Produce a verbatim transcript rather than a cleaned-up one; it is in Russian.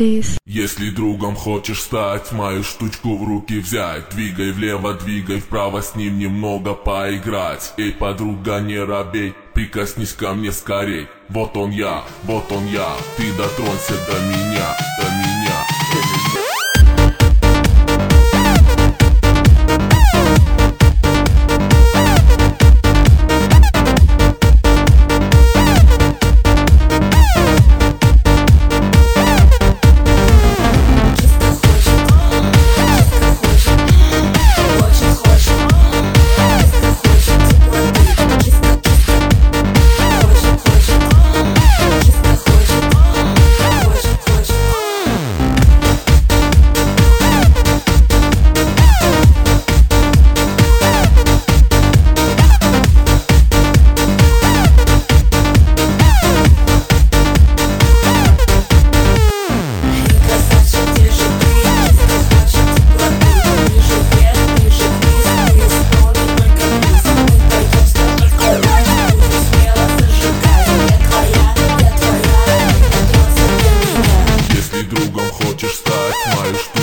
Крис. Если другом хочешь стать, мою штучку в руки взять. Двигай влево, двигай вправо, с ним немного поиграть. Эй, подруга, не робей, прикоснись ко мне скорей. Вот он я, вот он я, ты дотронься до меня, до меня, до меня. Хочешь стать, мою штуку